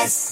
Express.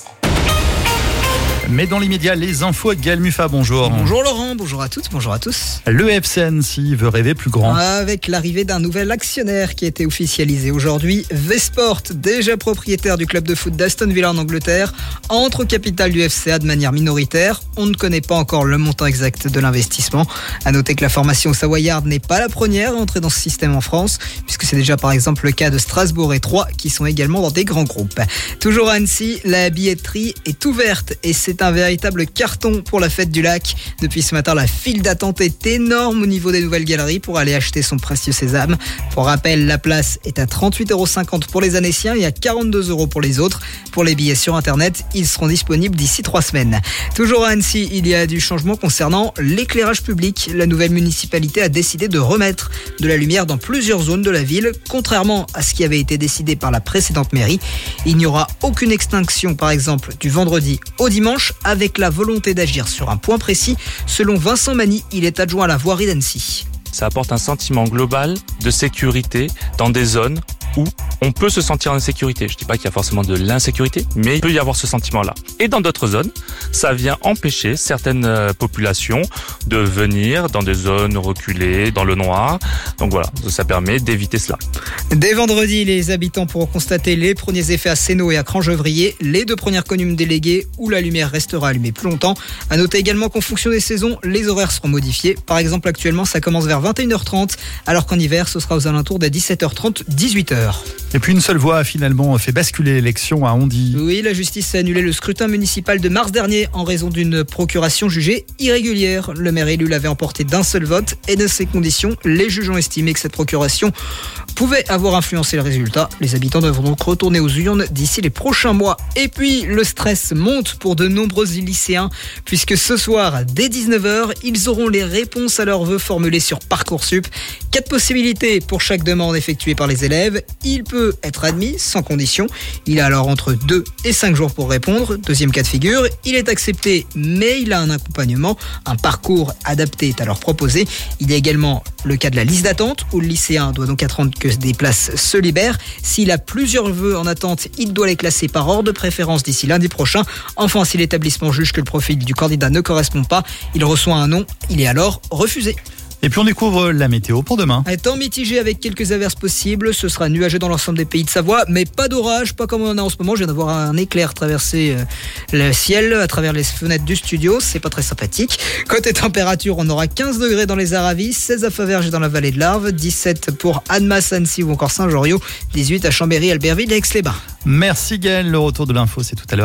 Mais dans l'immédiat, les infos avec Gaël Muffat, bonjour. Bonjour Laurent, bonjour à toutes, bonjour à tous. Le FC Annecy veut rêver plus grand. Avec l'arrivée d'un nouvel actionnaire qui a été officialisé aujourd'hui, V-Sport, déjà propriétaire du club de foot d'Aston Villa en Angleterre, entre au capital du FCA de manière minoritaire. On ne connaît pas encore le montant exact de l'investissement. À noter que la formation savoyarde n'est pas la première à entrer dans ce système en France, puisque c'est déjà par exemple le cas de Strasbourg et Troyes qui sont également dans des grands groupes. Toujours à Annecy, la billetterie est ouverte et c'est un véritable carton pour la fête du lac. Depuis ce matin, la file d'attente est énorme au niveau des nouvelles galeries pour aller acheter son précieux sésame. Pour rappel, la place est à 38,50 € pour les Annéciens et à 42 € pour les autres. Pour les billets sur Internet, ils seront disponibles d'ici 3 semaines. Toujours à Annecy, il y a du changement concernant l'éclairage public. La nouvelle municipalité a décidé de remettre de la lumière dans plusieurs zones de la ville, contrairement à ce qui avait été décidé par la précédente mairie. Il n'y aura aucune extinction, par exemple, du vendredi au dimanche, avec la volonté d'agir sur un point précis. Selon Vincent Mani, il est adjoint à la voirie d'Annecy. Ça apporte un sentiment global de sécurité dans des zones où on peut se sentir en sécurité. Je ne dis pas qu'il y a forcément de l'insécurité, mais il peut y avoir ce sentiment-là. Et dans d'autres zones, ça vient empêcher certaines populations de venir dans des zones reculées, dans le noir. Donc voilà, ça permet d'éviter cela. Dès vendredi, les habitants pourront constater les premiers effets à Sénaux et à Crangevrier, les 2 premières communes déléguées où la lumière restera allumée plus longtemps. À noter également qu'en fonction des saisons, les horaires seront modifiés. Par exemple, actuellement, ça commence vers 21h30, alors qu'en hiver, ce sera aux alentours des 17h30, 18h. Et puis une seule voix a finalement fait basculer l'élection à Hondy. Oui, la justice a annulé le scrutin municipal de mars dernier en raison d'une procuration jugée irrégulière. Le maire élu l'avait emporté d'un seul vote et de ces conditions, les juges ont estimé que cette procuration pouvait avoir influencé le résultat. Les habitants devront donc retourner aux urnes d'ici les prochains mois. Et puis, le stress monte pour de nombreux lycéens, puisque ce soir, dès 19h, ils auront les réponses à leurs vœux formulés sur Parcoursup. 4 possibilités pour chaque demande effectuée par les élèves. Il peut être admis sans condition. Il a alors entre 2 et 5 jours pour répondre. Deuxième cas de figure, il est accepté, mais il a un accompagnement. Un parcours adapté est alors proposé. Il y a également le cas de la liste d'attente, où le lycéen doit donc attendre que des places se libèrent. S'il a plusieurs vœux en attente, il doit les classer par ordre de préférence d'ici lundi prochain. Enfin, si l'établissement juge que le profil du candidat ne correspond pas, il reçoit un non. Il est alors refusé. Et puis on découvre la météo pour demain. Temps mitigé avec quelques averses possibles. Ce sera nuageux dans l'ensemble des pays de Savoie, mais pas d'orage, pas comme on en a en ce moment. Je viens d'avoir un éclair traverser le ciel à travers les fenêtres du studio. C'est pas très sympathique. Côté température, on aura 15 degrés dans les Aravis, 16 à Faverges et dans la vallée de l'Arve, 17 pour Annemasse, Annecy ou encore Saint-Joriot, 18 à Chambéry, Albertville et Aix-les-Bains. Merci Gaël, le retour de l'info c'est tout à l'heure.